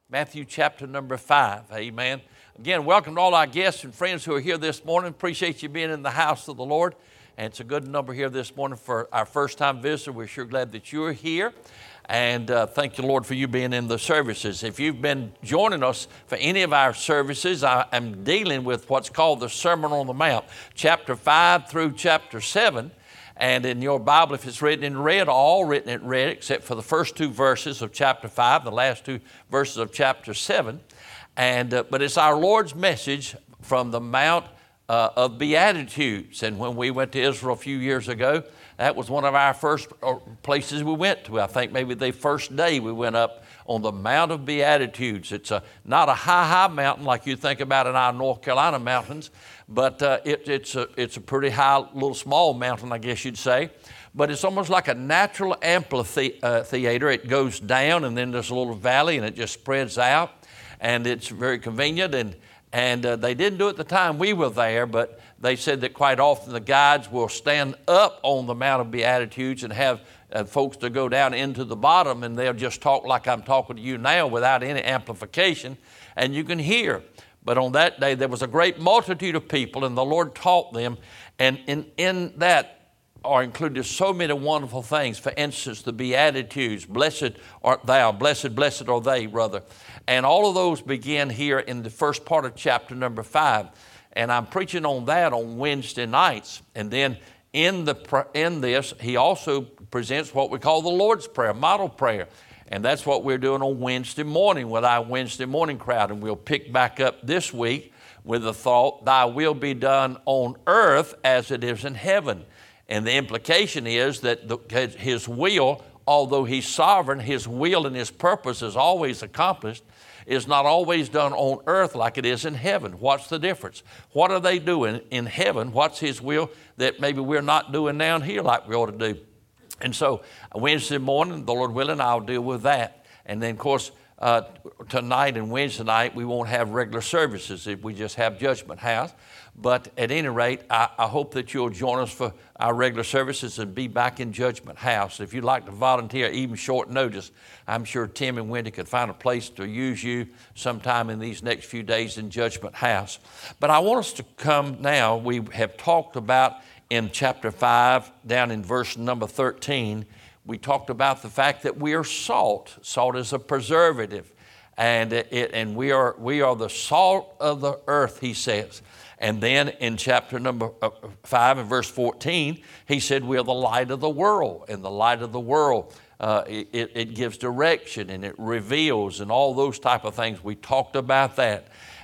Matthew chapter number 5. Amen. Again, welcome to all our guests and friends who are here this morning. Appreciate you being in the house of the Lord. And it's a good number here this morning for our first-time visitor. We're sure glad that you're here. And thank the Lord for you being in the services. If you've been joining us for any of our services, I am dealing with what's called the Sermon on the Mount, chapter 5 through chapter 7. And in your Bible, if it's written in red, all written in red, except for the first two verses of chapter 5, the last two verses of chapter 7. But it's our Lord's message from the Mount of Beatitudes. And when we went to Israel a few years ago, that was one of our first places we went to. I think maybe the first day we went up on the Mount of Beatitudes. It's not a high mountain like you think about in our North Carolina mountains, but it's a pretty high, little small mountain, I guess you'd say. But it's almost like a natural amphitheater. It goes down, and then there's a little valley, and it just spreads out, and it's very convenient. And they didn't do it the time we were there, but they said that quite often the guides will stand up on the Mount of Beatitudes and have folks to go down into the bottom, and they'll just talk like I'm talking to you now without any amplification, and you can hear. But on that day, there was a great multitude of people, and the Lord taught them, and in that are included so many wonderful things. For instance, the Beatitudes, blessed art thou, blessed are they, rather. And all of those begin here in the first part of chapter number 5. And I'm preaching on that on Wednesday nights. And then in this, he also presents what we call the Lord's Prayer, model prayer. And that's what we're doing on Wednesday morning with our Wednesday morning crowd. And we'll pick back up this week with the thought, thy will be done on earth as it is in heaven. And the implication is that his will, although he's sovereign, his will and his purpose is always accomplished, is not always done on earth like it is in heaven. What's the difference? What are they doing in heaven? What's his will that maybe we're not doing down here like we ought to do? And so Wednesday morning, the Lord willing, I'll deal with that. And then, of course, tonight and Wednesday night, we won't have regular services. We just have Judgment House. But at any rate, I hope that you'll join us for our regular services and be back in Judgment House. If you'd like to volunteer, even short notice, I'm sure Tim and Wendy could find a place to use you sometime in these next few days in Judgment House. But I want us to come now. We have talked about in chapter 5, down in verse number 13, we talked about the fact that we are salt. Salt is a preservative, and we are the salt of the earth, he says. And then in chapter number 5 and verse 14, he said we are the light of the world. And the light of the world, it gives direction and it reveals and all those type of things. We talked about that.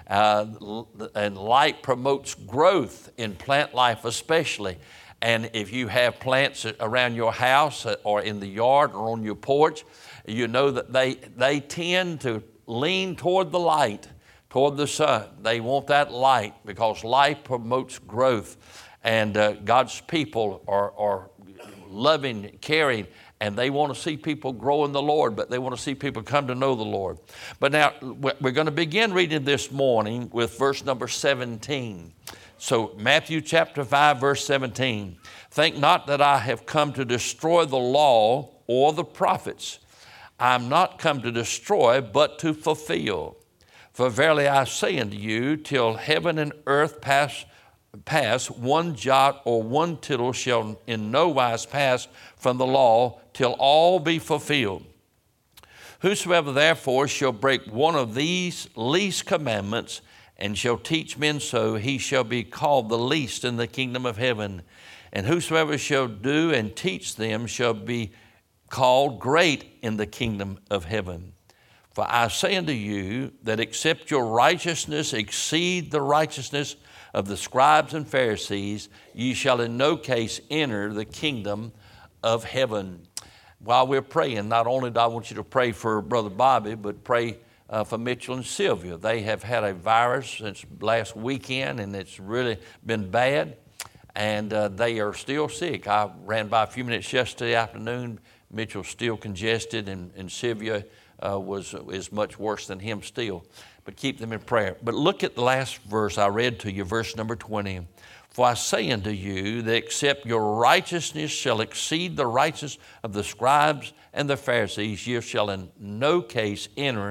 And light promotes growth in plant life especially. And if you have plants around your house or in the yard or on your porch, you know that they tend to lean toward the light, toward the sun. They want that light because light promotes growth. And God's people are loving, caring, and they want to see people grow in the Lord, but they want to see people come to know the Lord. But now we're going to begin reading this morning with verse number 17. So Matthew chapter 5, verse 17. Think not that I have come to destroy the law or the prophets. I am not come to destroy, but to fulfill. For verily I say unto you, till heaven and earth pass, one jot or one tittle shall in no wise pass from the law, till all be fulfilled. Whosoever therefore shall break one of these least commandments, and shall teach men so, he shall be called the least in the kingdom of heaven. And whosoever shall do and teach them shall be called great in the kingdom of heaven. For I say unto you that except your righteousness exceed the righteousness of the scribes and Pharisees, ye shall in no case enter the kingdom of heaven. While we're praying, not only do I want you to pray for Brother Bobby, but pray for Mitchell and Sylvia. They have had a virus since last weekend, and it's really been bad, and they are still sick. I ran by a few minutes yesterday afternoon. Mitchell's still congested, and Sylvia is much worse than him still. But keep them in prayer. But look at the last verse I read to you, verse number 20. For I say unto you that except your righteousness shall exceed the righteousness of the scribes and the Pharisees, ye shall in no case enter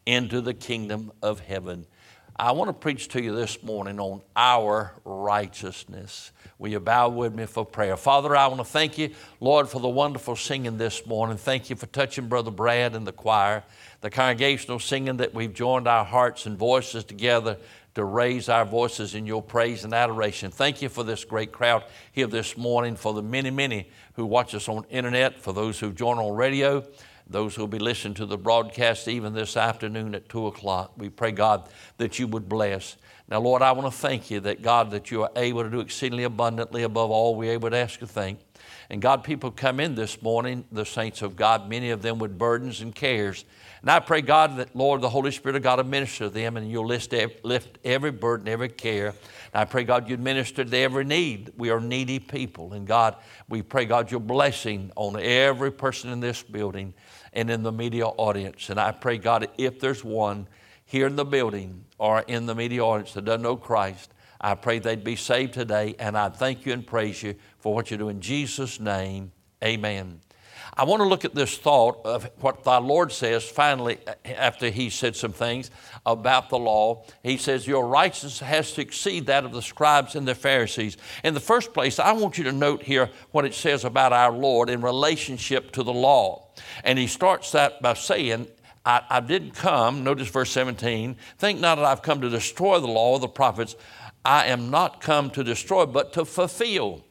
into the kingdom of heaven. I want to preach to you this morning on our righteousness. Will you bow with me for prayer? Father, I want to thank you, Lord, for the wonderful singing this morning. Thank you for touching Brother Brad and the choir, the congregational singing that we've joined our hearts and voices together to raise our voices in your praise and adoration. Thank you for this great crowd here this morning, for the many, many who watch us on internet, for those who join on radio, those who will be listening to the broadcast even this afternoon at 2 o'clock. We pray, God, that you would bless. Now, Lord, I want to thank you that, God, that you are able to do exceedingly abundantly above all we're able to ask or think. And God, people come in this morning, the saints of God, many of them with burdens and cares. And I pray, God, that, Lord, the Holy Spirit of God will minister to them and you'll lift every burden, every care. And I pray, God, you'd minister to every need. We are needy people. And God, we pray, God, your blessing on every person in this building and in the media audience. And I pray, God, if there's one here in the building or in the media audience that doesn't know Christ, I pray they'd be saved today. And I thank you and praise you for what you do in Jesus' name. Amen. I want to look at this thought of what the Lord says finally after he said some things about the law. He says, your righteousness has to exceed that of the scribes and the Pharisees. In the first place, I want you to note here what it says about our Lord in relationship to the law. And he starts that by saying, I didn't come, notice verse 17, think not that I've come to destroy the law of the prophets. I am not come to destroy, but to fulfill.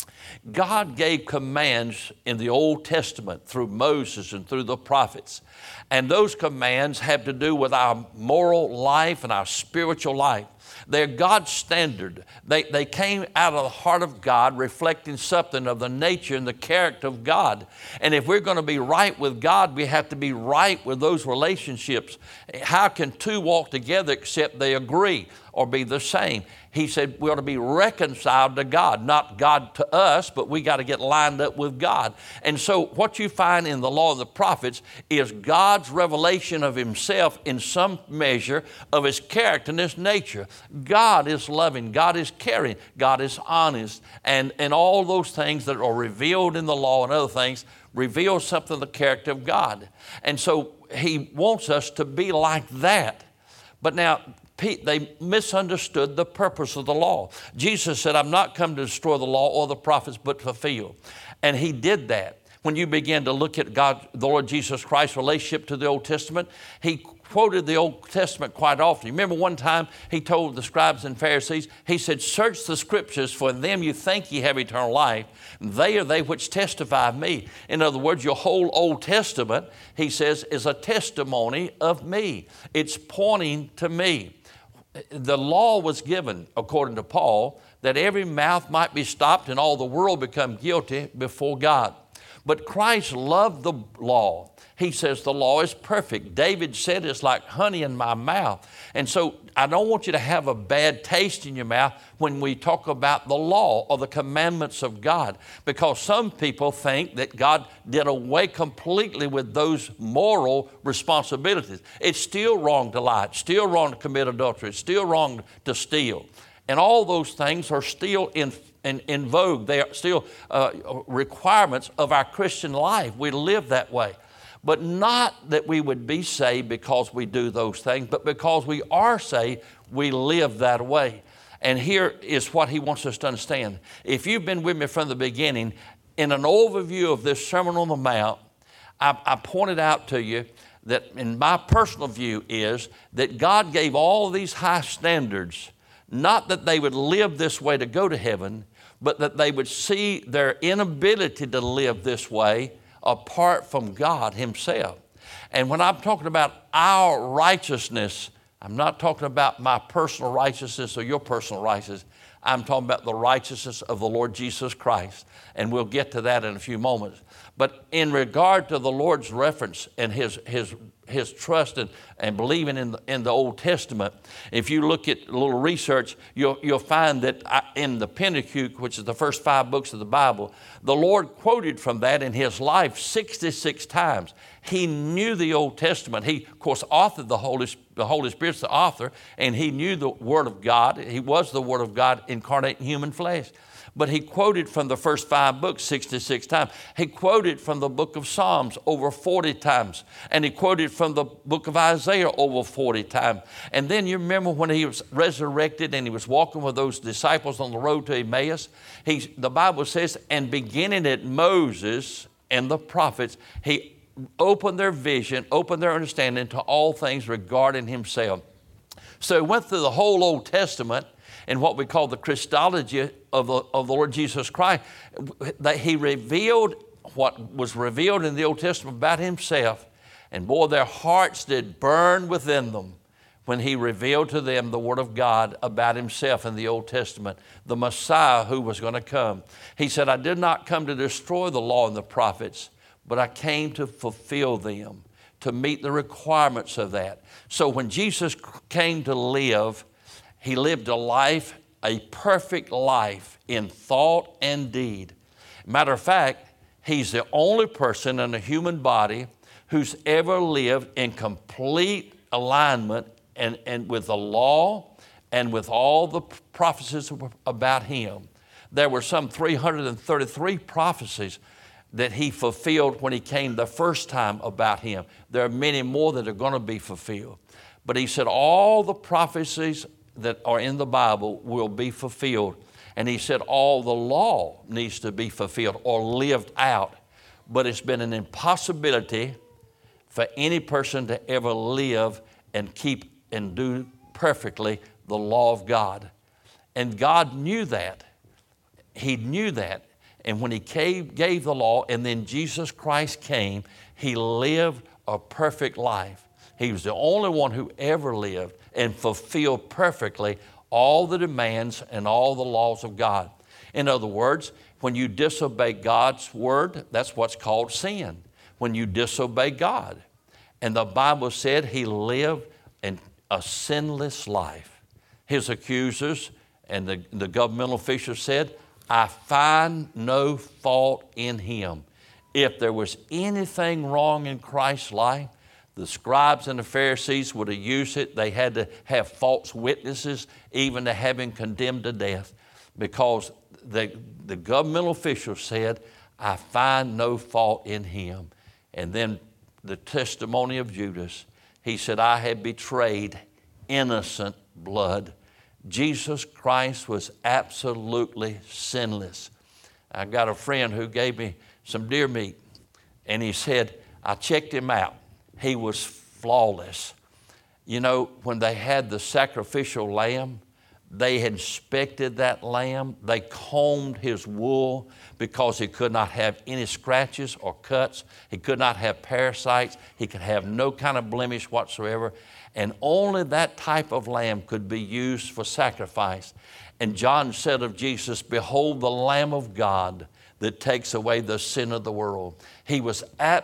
God gave commands in the Old Testament through Moses and through the prophets. And those commands have to do with our moral life and our spiritual life. They're God's standard. They came out of the heart of God, reflecting something of the nature and the character of God. And if we're going to be right with God, we have to be right with those relationships. How can two walk together except they agree or be the same? He said we ought to be reconciled to God, not God to us, but we got to get lined up with God. And so what you find in the law of the prophets is God's revelation of himself in some measure of his character and his nature. God is loving, God is caring, God is honest, and all those things that are revealed in the law and other things reveal something of the character of God. And so he wants us to be like that. But now, they misunderstood the purpose of the law. Jesus said, I'm not come to destroy the law or the prophets, but fulfill. And he did that. When you begin to look at God, the Lord Jesus Christ's relationship to the Old Testament, he quoted the Old Testament quite often. You remember one time he told the scribes and Pharisees, he said, search the scriptures, for in them you think ye have eternal life. They are they which testify of me. In other words, your whole Old Testament, he says, is a testimony of me. It's pointing to me. The law was given, according to Paul, that every mouth might be stopped and all the world become guilty before God. But Christ loved the law. He says the law is perfect. David said it's like honey in my mouth. And so I don't want you to have a bad taste in your mouth when we talk about the law or the commandments of God, because some people think that God did away completely with those moral responsibilities. It's still wrong to lie. It's still wrong to commit adultery. It's still wrong to steal. And all those things are still in vogue. They are still requirements of our Christian life. We live that way. But not that we would be saved because we do those things, but because we are saved, we live that way. And here is what he wants us to understand. If you've been with me from the beginning, in an overview of this Sermon on the Mount, I pointed out to you that in my personal view is that God gave all these high standards, not that they would live this way to go to heaven, but that they would see their inability to live this way apart from God himself. And when I'm talking about our righteousness, I'm not talking about my personal righteousness or your personal righteousness. I'm talking about the righteousness of the Lord Jesus Christ. And we'll get to that in a few moments. But in regard to the Lord's reference and his trust and believing in the Old Testament, if you look at a little research, you'll find that in the Pentateuch, which is the first 5 books of the Bible, the Lord quoted from that in his life 66 times. He knew the Old Testament. He, of course, authored the Holy Spirit's the author, and he knew the Word of God. He was the Word of God incarnate in human flesh. But he quoted from the first 5 books 66 times. He quoted from the book of Psalms over 40 times. And he quoted from the book of Isaiah over 40 times. And then you remember when he was resurrected and he was walking with those disciples on the road to Emmaus. The Bible says, and beginning at Moses and the prophets, he opened their vision, opened their understanding to all things regarding himself. So he went through the whole Old Testament and what we call the Christology of the Lord Jesus Christ, that he revealed what was revealed in the Old Testament about himself. And boy, their hearts did burn within them when he revealed to them the Word of God about himself in the Old Testament, the Messiah who was going to come. He said, I did not come to destroy the law and the prophets, but I came to fulfill them, to meet the requirements of that. So when Jesus came to live, he lived a life, a perfect life in thought and deed. Matter of fact, he's the only person in the human body who's ever lived in complete alignment and with the law and with all the prophecies about him. There were some 333 prophecies that he fulfilled when he came the first time about him. There are many more that are going to be fulfilled. But he said all the prophecies that are in the Bible will be fulfilled. And he said all the law needs to be fulfilled or lived out. But it's been an impossibility for any person to ever live and keep and do perfectly the law of God. And God knew that. He knew that. And when he gave the law and then Jesus Christ came, he lived a perfect life. He was the only one who ever lived and fulfilled perfectly all the demands and all the laws of God. In other words, when you disobey God's word, that's what's called sin. When you disobey God. And the Bible said he lived a sinless life. His accusers and the governmental officials said, I find no fault in him. If there was anything wrong in Christ's life, the scribes and the Pharisees would have used it. They had to have false witnesses, even to have him condemned to death, because the governmental officials said, I find no fault in him. And then the testimony of Judas, he said, I had betrayed innocent blood. Jesus Christ was absolutely sinless. I got a friend who gave me some deer meat, and he said, I checked him out. He was flawless. You know, when they had the sacrificial lamb, they inspected that lamb. They combed his wool because he could not have any scratches or cuts. He could not have parasites. He could have no kind of blemish whatsoever. And only that type of lamb could be used for sacrifice. And John said of Jesus, behold the Lamb of God that takes away the sin of the world. He was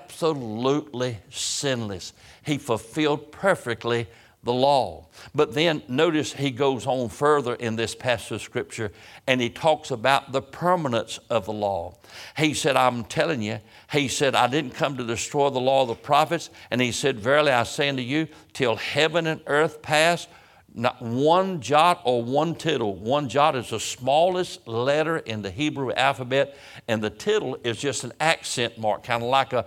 absolutely sinless. He fulfilled perfectly the law. But then notice he goes on further in this passage of Scripture, and he talks about the permanence of the law. He said, I'm telling you, he said, I didn't come to destroy the law of the prophets. And he said, verily I say unto you, till heaven and earth pass, not one jot or one tittle. One jot is the smallest letter in the Hebrew alphabet, and the tittle is just an accent mark, kind of like a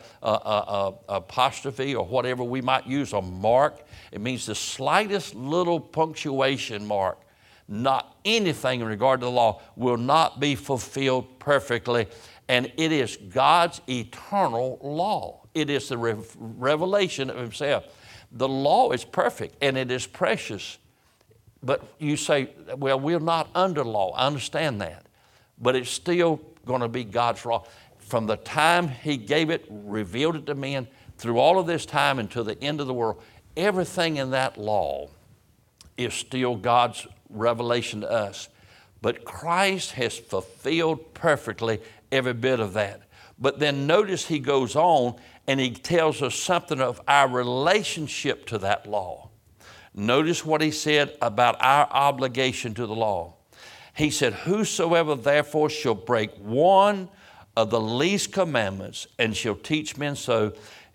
apostrophe or whatever we might use, a mark. It means the slightest little punctuation mark. Not anything in regard to the law will not be fulfilled perfectly, and it is God's eternal law. It is the revelation of himself. The law is perfect, and it is precious. But you say, well, we're not under law. I understand that. But it's still going to be God's law. From the time he gave it, revealed it to men, through all of this time until the end of the world, everything in that law is still God's revelation to us. But Christ has fulfilled perfectly every bit of that. But then notice he goes on and he tells us something of our relationship to that law. Notice what he said about our obligation to the law. He said, whosoever therefore shall break one of the least commandments and shall teach men so,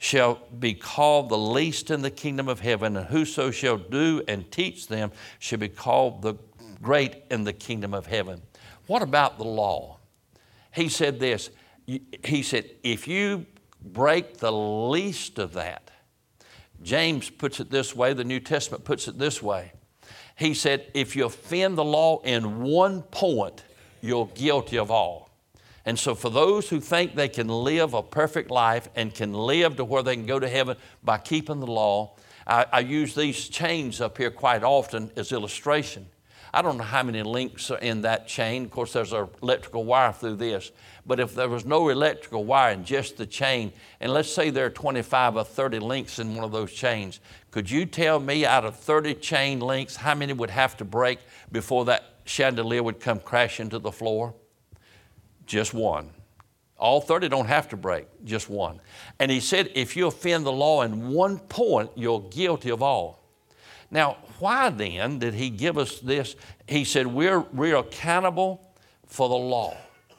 shall be called the least in the kingdom of heaven, and whoso shall do and teach them shall be called the great in the kingdom of heaven. What about the law? He said this. He said, if you break the least of that, James puts it this way, the New Testament puts it this way. He said, if you offend the law in one point, you're guilty of all. And so for those who think they can live a perfect life and can live to where they can go to heaven by keeping the law, I use these chains up here quite often as illustration. I don't know how many links are in that chain. Of course, there's an electrical wire through this. But if there was no electrical wire and just the chain, and let's say there are 25 or 30 links in one of those chains, could you tell me out of 30 chain links how many would have to break before that chandelier would come crashing to the floor? Just one. All 30 don't have to break, just one. And he said, if you offend the law in one point, you're guilty of all. Now, why then did he give us this? He said, we're accountable for the law.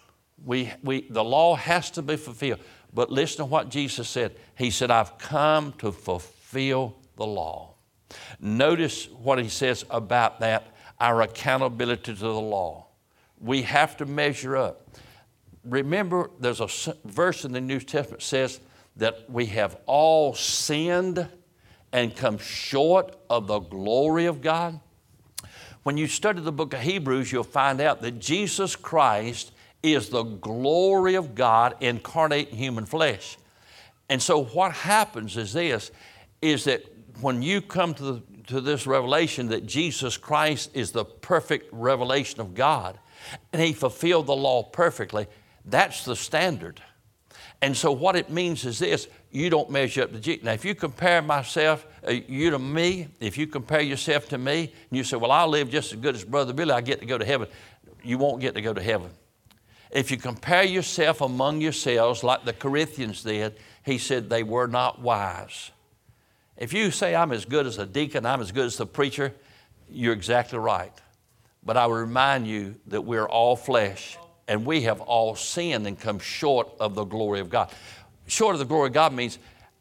The law has to be fulfilled. But listen to what Jesus said. He said, I've come to fulfill the law. Notice what he says about that, our accountability to the law. We have to measure up. Remember, there's a verse in the New Testament that says that we have all sinned and come short of the glory of God. When you study the book of Hebrews, you'll find out that Jesus Christ is the glory of God incarnate in human flesh. And so what happens is this, is that when you come to this revelation that Jesus Christ is the perfect revelation of God, and he fulfilled the law perfectly, that's the standard. And so what it means is this, you don't measure up to Jesus. Now, if you compare myself, you to me, if you compare yourself to me, and you say, well, I'll live just as good as Brother Billy, I get to go to heaven. You won't get to go to heaven. If you compare yourself among yourselves like the Corinthians did, he said they were not wise. If you say I'm as good as a deacon, I'm as good as the preacher, you're exactly right. But I will remind you that we're all flesh, and we have all sinned and come short of the glory of God. Short of the glory of God means,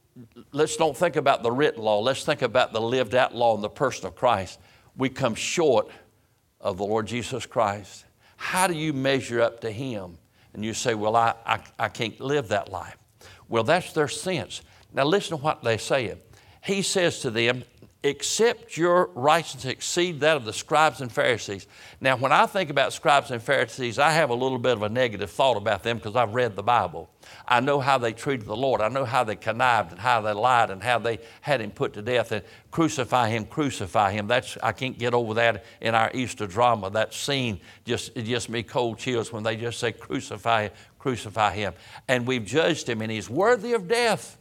let's don't think about the written law. Let's think about the lived out law in the person of Christ. We come short of the Lord Jesus Christ. How do you measure up to him? And you say, well, I can't live that life. Well, that's their sense. Now listen to what they say. He says to them, except your righteousness exceed that of the scribes and Pharisees. Now, when I think about scribes and Pharisees, I have a little bit of a negative thought about them because I've read the Bible. I know how they treated the Lord. I know how they connived and how they lied and how they had him put to death and crucify him, crucify him. I can't get over that in our Easter drama. That scene, it gives me cold chills when they just say crucify him. And we've judged him and he's worthy of death.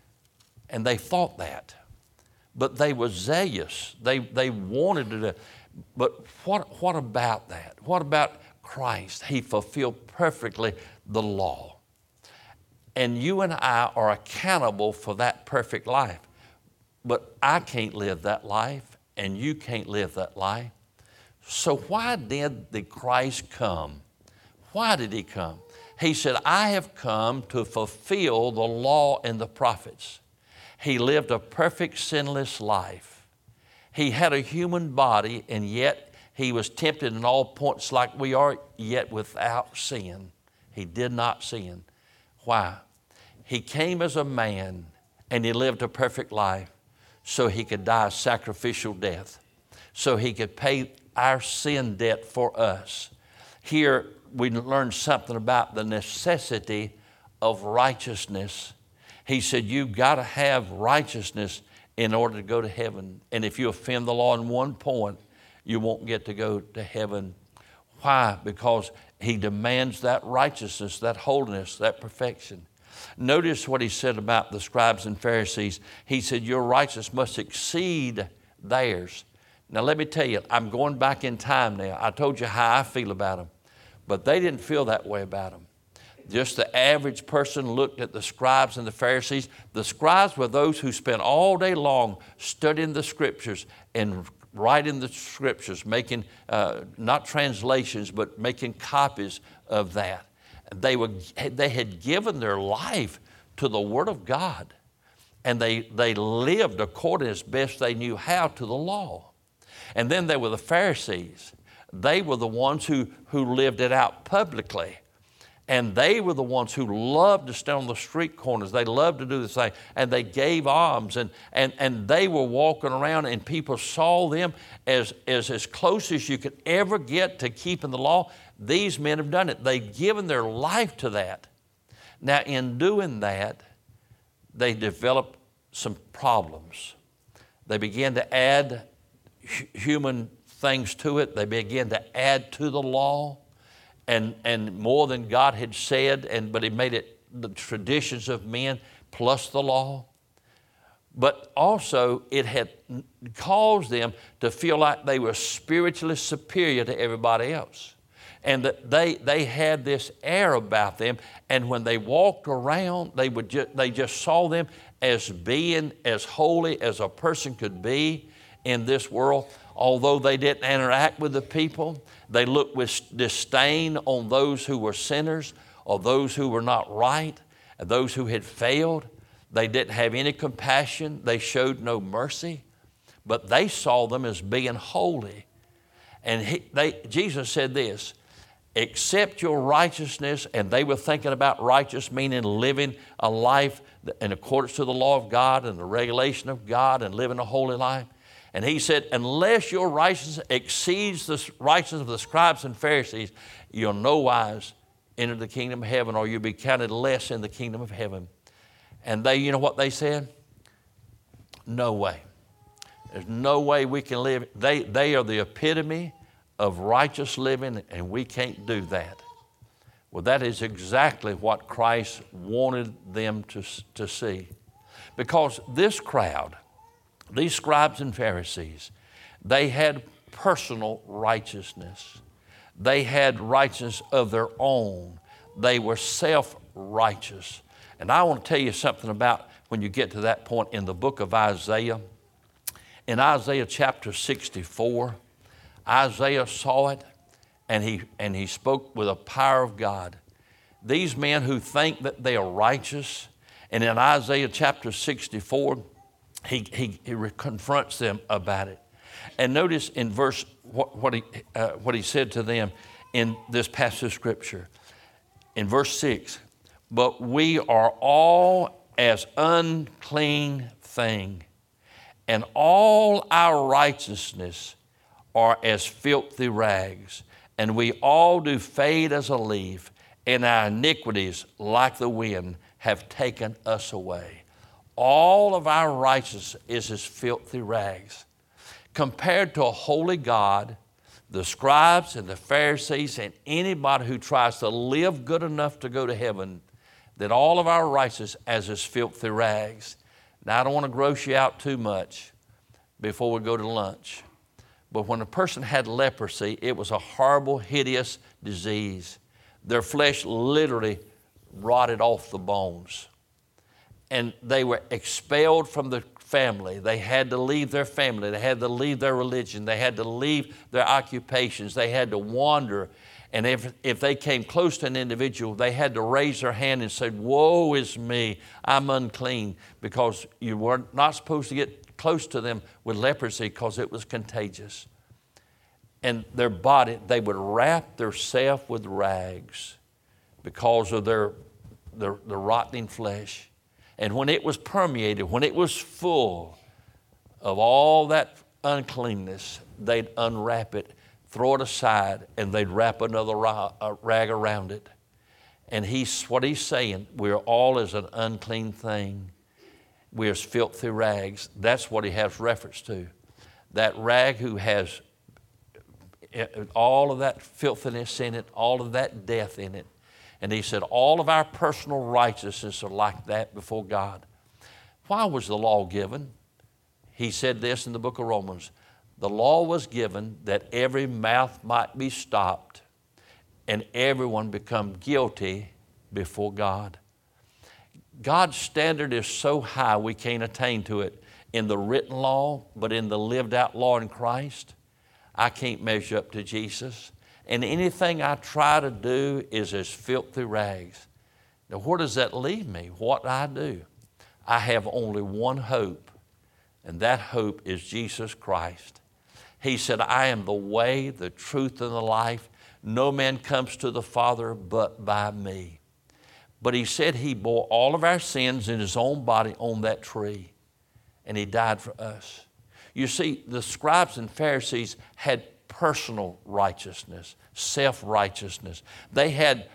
And they thought that. But they were zealous. They wanted to. But what about that? What about Christ? He fulfilled perfectly the law. And you and I are accountable for that perfect life. But I can't live that life, and you can't live that life. So why did the Christ come? Why did he come? He said, I have come to fulfill the law and the prophets. He lived a perfect, sinless life. He had a human body, and yet he was tempted in all points like we are, yet without sin. He did not sin. Why? He came as a man, and he lived a perfect life so he could die a sacrificial death, so he could pay our sin debt for us. Here we learn something about the necessity of righteousness. He said, you've got to have righteousness in order to go to heaven. And if you offend the law in one point, you won't get to go to heaven. Why? Because he demands that righteousness, that holiness, that perfection. Notice what he said about the scribes and Pharisees. He said, your righteousness must exceed theirs. Now let me tell you, I'm going back in time now. I told you how I feel about them. But they didn't feel that way about them. Just the average person looked at the scribes and the Pharisees. The scribes were those who spent all day long studying the scriptures and writing the scriptures, making not translations, but making copies of that. They had given their life to the Word of God. and they lived according as best they knew how to the law. And then there were the Pharisees. They were the ones who lived it out publicly. And they were the ones who loved to stand on the street corners. They loved to do this thing. And they gave alms. And they were walking around, and people saw them as close as you could ever get to keeping the law. These men have done it. They've given their life to that. Now, in doing that, they developed some problems. They began to add human things to it. They began to add to the law. And more than God had said, but He made it the traditions of men plus the law. But also it had caused them to feel like they were spiritually superior to everybody else. And that they had this air about them. And when they walked around, they just saw them as being as holy as a person could be in this world. Although they didn't interact with the people, they looked with disdain on those who were sinners or those who were not right, and those who had failed. They didn't have any compassion. They showed no mercy, but they saw them as being holy. And Jesus said this, accept your righteousness, and they were thinking about righteous, meaning living a life in accordance to the law of God and the regulation of God and living a holy life. And He said, unless your righteousness exceeds the righteousness of the scribes and Pharisees, you'll no wise enter the kingdom of heaven, or you'll be counted less in the kingdom of heaven. And you know what they said? No way. There's no way we can live. They are the epitome of righteous living, and we can't do that. Well, that is exactly what Christ wanted them to see. Because this crowd, these scribes and Pharisees, they had personal righteousness. They had righteousness of their own. They were self-righteous. And I want to tell you something about when you get to that point in the book of Isaiah. In Isaiah chapter 64, Isaiah saw it, and he spoke with the power of God. These men who think that they are righteous, and in Isaiah chapter 64, he confronts them about it. And notice in verse what he said to them in this passage of Scripture. In verse 6, but we are all as unclean thing, and all our righteousness are as filthy rags, and we all do fade as a leaf, and our iniquities, like the wind, have taken us away. All of our righteousness is as filthy rags. Compared to a holy God, the scribes and the Pharisees and anybody who tries to live good enough to go to heaven, that all of our righteousness is as filthy rags. Now, I don't want to gross you out too much before we go to lunch, but when a person had leprosy, it was a horrible, hideous disease. Their flesh literally rotted off the bones. And they were expelled from the family. They had to leave their family. They had to leave their religion. They had to leave their occupations. They had to wander. And if they came close to an individual, they had to raise their hand and say, woe is me, I'm unclean, because you were not supposed to get close to them with leprosy because it was contagious. And their body, they would wrap themselves with rags because of their rotting flesh. And when it was permeated, when it was full of all that uncleanness, they'd unwrap it, throw it aside, and they'd wrap another rag around it. And what he's saying, we're all as an unclean thing. We're as filthy rags. That's what he has reference to. That rag who has all of that filthiness in it, all of that death in it. And he said, all of our personal righteousness are like that before God. Why was the law given? He said this in the book of Romans. The law was given that every mouth might be stopped and everyone become guilty before God. God's standard is so high we can't attain to it in the written law, but in the lived out law in Christ, I can't measure up to Jesus. And anything I try to do is as filthy rags. Now, where does that leave me? What do? I have only one hope, and that hope is Jesus Christ. He said, I am the way, the truth, and the life. No man comes to the Father but by me. But he said he bore all of our sins in his own body on that tree, and he died for us. You see, the scribes and Pharisees had personal righteousness, self-righteousness. They had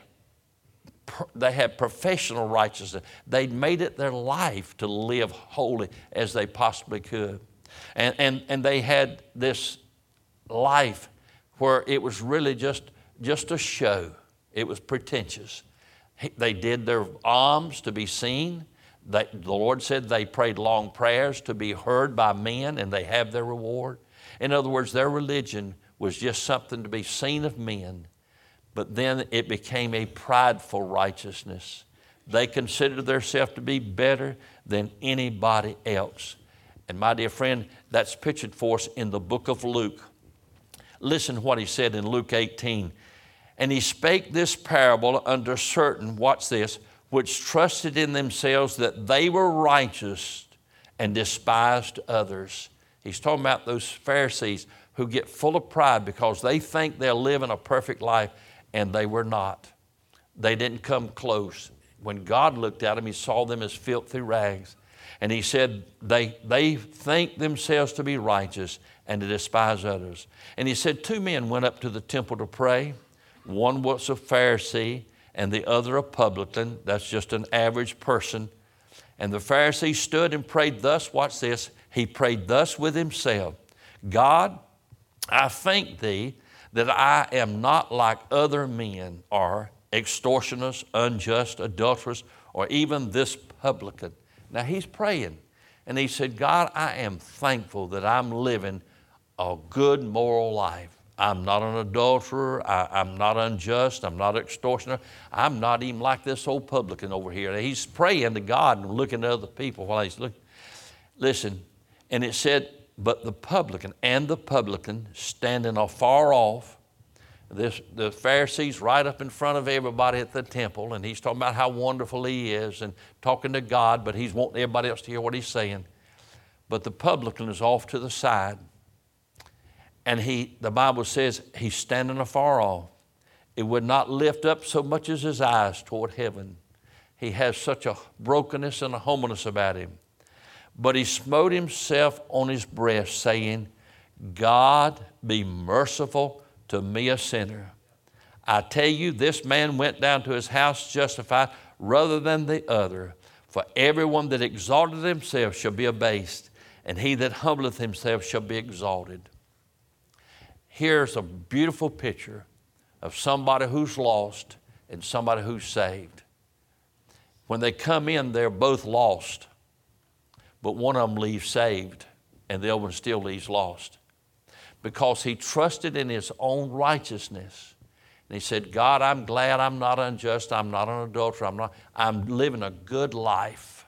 professional righteousness. They'd made it their life to live holy as they possibly could. And they had this life where it was really just a show. It was pretentious. They did their alms to be seen. The Lord said they prayed long prayers to be heard by men, and they have their reward. In other words, their religion was just something to be seen of men. But then it became a prideful righteousness. They considered themselves to be better than anybody else. And my dear friend, that's pictured for us in the book of Luke. Listen to what he said in Luke 18. And he spake this parable unto certain, watch this, which trusted in themselves that they were righteous and despised others. He's talking about those Pharisees who get full of pride because they think they're living a perfect life, and they were not. They didn't come close. When God looked at them, he saw them as filthy rags. And he said they think themselves to be righteous and to despise others. And he said 2 men went up to the temple to pray. One was a Pharisee and the other a publican. That's just an average person. And the Pharisee stood and prayed thus. Watch this. He prayed thus with himself. God, I thank thee that I am not like other men are, extortioners, unjust, adulterers, or even this publican. Now he's praying, and he said, God, I am thankful that I'm living a good moral life. I'm not an adulterer. I'm not unjust. I'm not an extortioner. I'm not even like this old publican over here. He's praying to God and looking at other people while he's looking. Listen, and it said, but the publican standing afar off, the Pharisees right up in front of everybody at the temple, and he's talking about how wonderful he is and talking to God, but he's wanting everybody else to hear what he's saying. But the publican is off to the side, and the Bible says he's standing afar off. It would not lift up so much as his eyes toward heaven. He has such a brokenness and a homelessness about him. But he smote himself on his breast, saying, God, be merciful to me, a sinner. I tell you, this man went down to his house justified rather than the other. For everyone that exalteth himself shall be abased, and he that humbleth himself shall be exalted. Here's a beautiful picture of somebody who's lost and somebody who's saved. When they come in, they're both lost, but one of them leaves saved, and the other one still leaves lost. Because he trusted in his own righteousness. And he said, God, I'm glad I'm not unjust. I'm not an adulterer. I'm living a good life.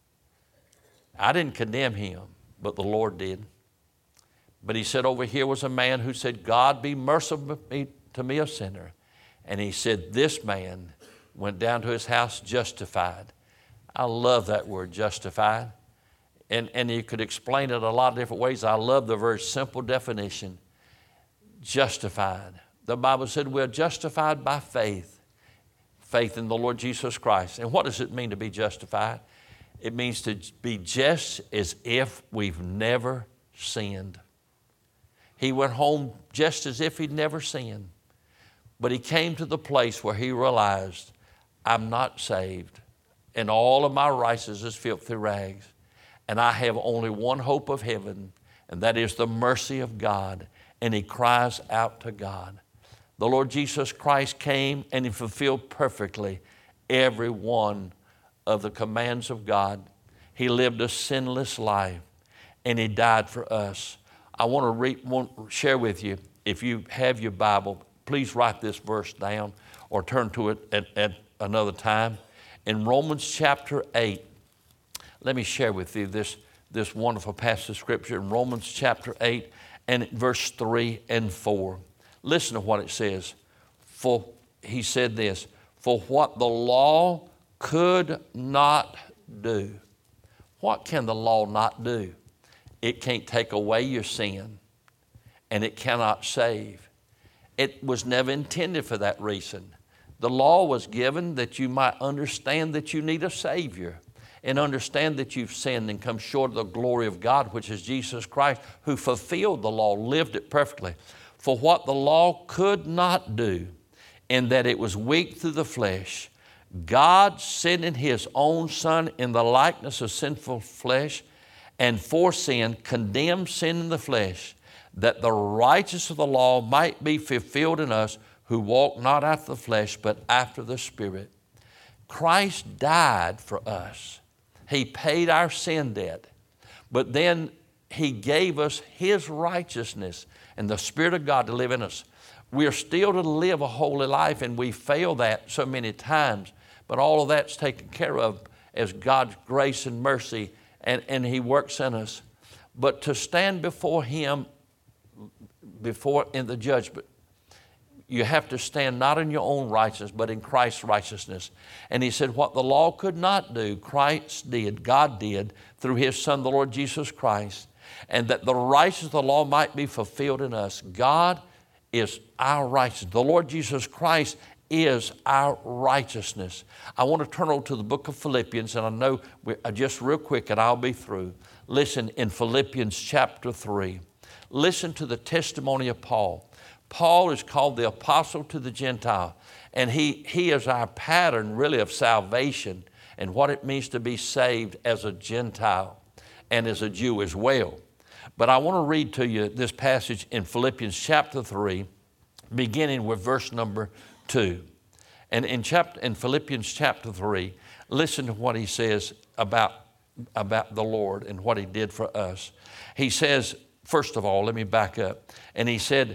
I didn't condemn him, but the Lord did. But he said over here was a man who said, God, be merciful to me, a sinner. And he said, this man went down to his house justified. I love that word, justified. And you could explain it a lot of different ways. I love the very simple definition, justified. The Bible said we're justified by faith, faith in the Lord Jesus Christ. And what does it mean to be justified? It means to be just as if we've never sinned. He went home just as if he'd never sinned. But he came to the place where he realized, I'm not saved, and all of my righteousness is filthy rags. And I have only one hope of heaven, and that is the mercy of God. And he cries out to God. The Lord Jesus Christ came and he fulfilled perfectly every one of the commands of God. He lived a sinless life, and he died for us. I want to share with you, if you have your Bible, please write this verse down or turn to it at another time. In Romans chapter 8, let me share with you this wonderful passage of Scripture in Romans chapter 8 and verse 3 and 4. Listen to what it says. For he said this, for what the law could not do. What can the law not do? It can't take away your sin, and it cannot save. It was never intended for that reason. The law was given that you might understand that you need a Savior and understand that you've sinned and come short of the glory of God, which is Jesus Christ, who fulfilled the law, lived it perfectly. For what the law could not do, in that it was weak through the flesh, God sending His own Son in the likeness of sinful flesh, and for sin condemned sin in the flesh, that the righteousness of the law might be fulfilled in us who walk not after the flesh, but after the Spirit. Christ died for us. He paid our sin debt, but then He gave us His righteousness and the Spirit of God to live in us. We are still to live a holy life, and we fail that so many times, but all of that's taken care of as God's grace and mercy, and He works in us. But to stand before Him in the judgment, you have to stand not in your own righteousness, but in Christ's righteousness. And He said what the law could not do, Christ did, God did, through His Son, the Lord Jesus Christ, and that the righteousness of the law might be fulfilled in us. God is our righteousness. The Lord Jesus Christ is our righteousness. I want to turn over to the book of Philippians, and I know just real quick and I'll be through. Listen, in Philippians chapter 3, listen to the testimony of Paul. Paul is called the apostle to the Gentile, and he is our pattern really of salvation and what it means to be saved as a Gentile and as a Jew as well. But I want to read to you this passage in Philippians chapter 3, beginning with verse number 2. And in Philippians chapter 3, listen to what he says about the Lord and what He did for us. He says, first of all, let me back up. And he said,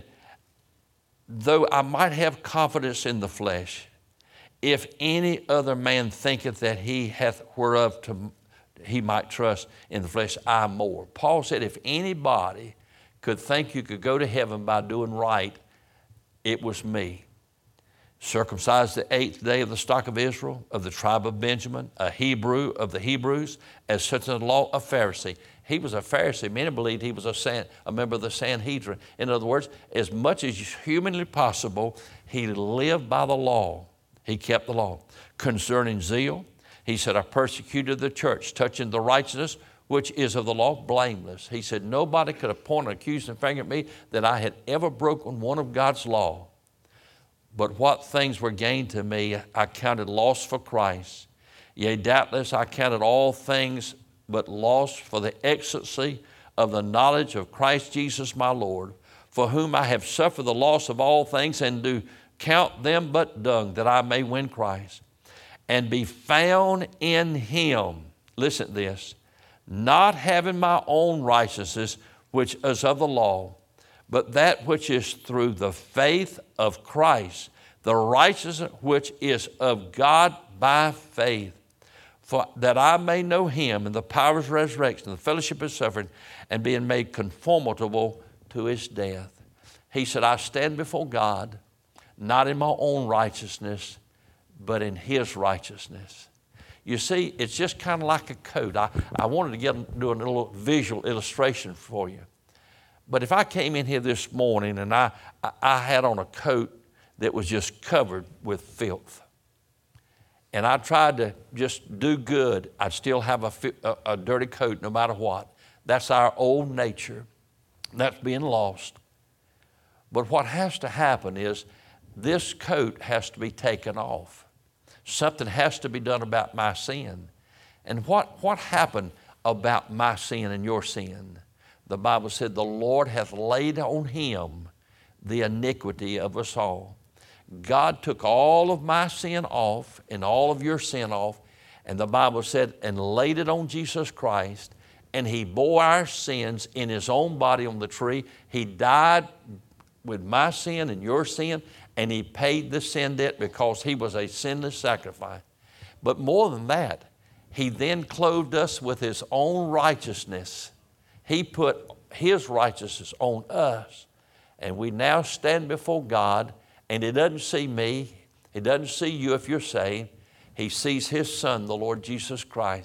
though I might have confidence in the flesh, if any other man thinketh that he hath whereof he might trust in the flesh, I more. Paul said if anybody could think you could go to heaven by doing right, it was me. Circumcised the 8th day of the stock of Israel, of the tribe of Benjamin, a Hebrew of the Hebrews, as such in the law, a Pharisee. He was a Pharisee. Many believed he was a member of the Sanhedrin. In other words, as much as humanly possible, he lived by the law. He kept the law. Concerning zeal, he said, I persecuted the church, touching the righteousness which is of the law, blameless. He said, nobody could have pointed an accusing finger at me that I had ever broken one of God's law. But what things were gained to me, I counted loss for Christ. Yea, doubtless I counted all things but loss for the excellency of the knowledge of Christ Jesus my Lord, for whom I have suffered the loss of all things, and do count them but dung, that I may win Christ, and be found in Him. Listen to this. Not having my own righteousness, which is of the law, but that which is through the faith of Christ, the righteousness which is of God by faith, for that I may know Him and the power of His resurrection, the fellowship of His suffering, and being made conformable to His death. He said, I stand before God, not in my own righteousness, but in His righteousness. You see, it's just kind of like a coat. I wanted to do a little visual illustration for you. But if I came in here this morning and I had on a coat that was just covered with filth, and I tried to just do good, I'd still have a dirty coat no matter what. That's our old nature. That's being lost. But what has to happen is this coat has to be taken off. Something has to be done about my sin. And what happened about my sin and your sin? The Bible said the Lord hath laid on Him the iniquity of us all. God took all of my sin off and all of your sin off, and the Bible said, and laid it on Jesus Christ, and He bore our sins in His own body on the tree. He died with my sin and your sin, and He paid the sin debt because He was a sinless sacrifice. But more than that, He then clothed us with His own righteousness. He put His righteousness on us, and we now stand before God, and He doesn't see me. He doesn't see you if you're saved. He sees His Son, the Lord Jesus Christ.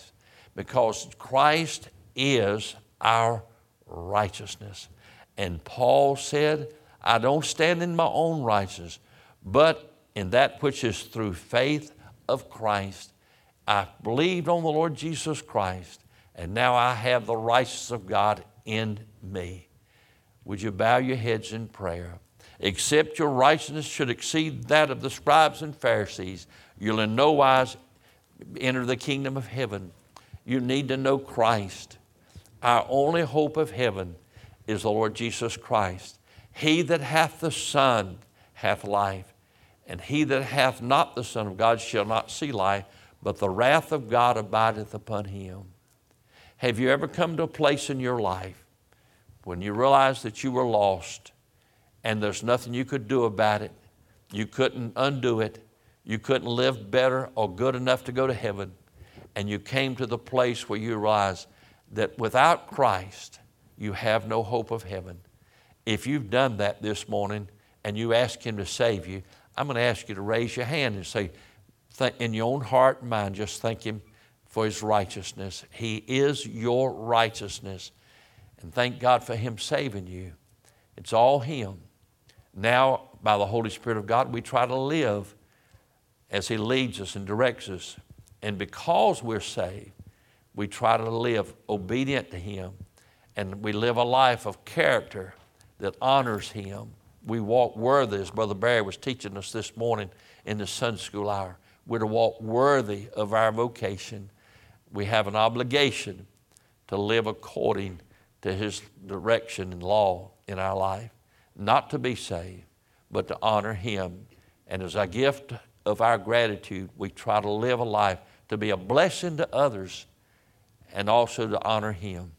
because Christ is our righteousness. And Paul said, I don't stand in my own righteousness, but in that which is through faith of Christ. I believed on the Lord Jesus Christ, and now I have the righteousness of God in me. Would you bow your heads in prayer? Except your righteousness should exceed that of the scribes and Pharisees, you'll in no wise enter the kingdom of heaven. You need to know Christ. Our only hope of heaven is the Lord Jesus Christ. He that hath the Son hath life, and he that hath not the Son of God shall not see life, but the wrath of God abideth upon him. Have you ever come to a place in your life when you realized that you were lost and there's nothing you could do about it? You couldn't undo it. You couldn't live better or good enough to go to heaven. And you came to the place where you realized that without Christ, you have no hope of heaven. If you've done that this morning and you ask Him to save you, I'm going to ask you to raise your hand and say, in your own heart and mind, just thank Him for His righteousness. He is your righteousness. And thank God for Him saving you. It's all Him. Now, by the Holy Spirit of God, we try to live as He leads us and directs us. And because we're saved, we try to live obedient to Him. And we live a life of character that honors Him. We walk worthy, as Brother Barry was teaching us this morning in the Sunday school hour. We're to walk worthy of our vocation. We have an obligation to live according to His direction and law in our life. Not to be saved, but to honor Him. And as a gift of our gratitude, we try to live a life to be a blessing to others and also to honor Him.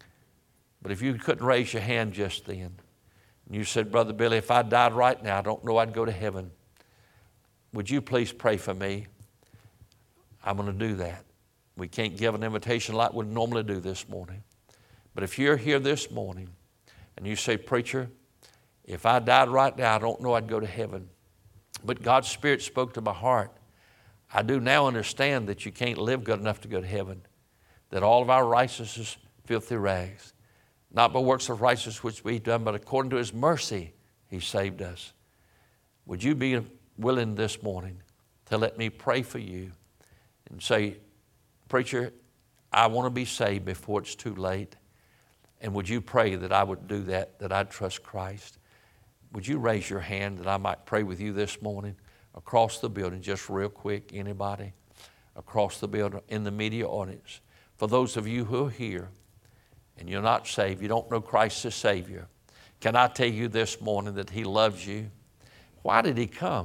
But if you couldn't raise your hand just then, and you said, Brother Billy, if I died right now, I don't know I'd go to heaven. Would you please pray for me? I'm going to do that. We can't give an invitation like we normally do this morning. But if you're here this morning and you say, Preacher, if I died right now, I don't know I'd go to heaven. But God's Spirit spoke to my heart. I do now understand that you can't live good enough to go to heaven, that all of our righteousness is filthy rags. Not by works of righteousness which we've done, but according to His mercy, He saved us. Would you be willing this morning to let me pray for you and say, Preacher, I want to be saved before it's too late. And would you pray that I would do that I'd trust Christ? Would you raise your hand that I might pray with you this morning across the building, just real quick, anybody across the building, in the media audience? For those of you who are here and you're not saved, you don't know Christ as Savior, can I tell you this morning that He loves you? Why did He come?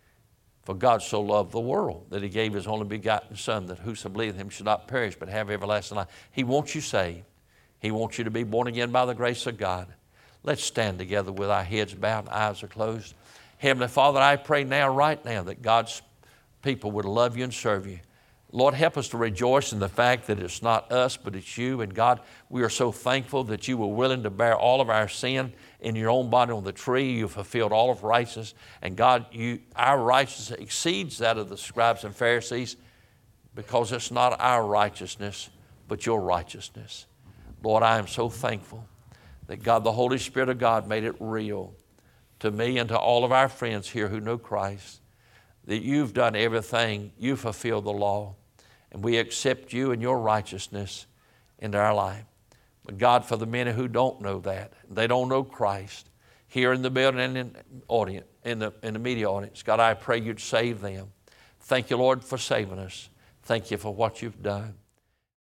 For God so loved the world that He gave His only begotten Son, that whoso believeth Him should not perish but have everlasting life. He wants you saved. He wants you to be born again by the grace of God. Let's stand together with our heads bowed and eyes are closed. Heavenly Father, I pray now, right now, that God's people would love You and serve You. Lord, help us to rejoice in the fact that it's not us, but it's You. And God, we are so thankful that You were willing to bear all of our sin in Your own body on the tree. You fulfilled all of righteousness. And God, our righteousness exceeds that of the scribes and Pharisees, because it's not our righteousness, but Your righteousness. Lord, I am so thankful that God, the Holy Spirit of God, made it real to me and to all of our friends here who know Christ, that You've done everything. You fulfilled the law. And we accept You and Your righteousness into our life. But God, for the many who don't know that, they don't know Christ, here in the building and in the audience, in the media audience, God, I pray You'd save them. Thank You, Lord, for saving us. Thank You for what You've done.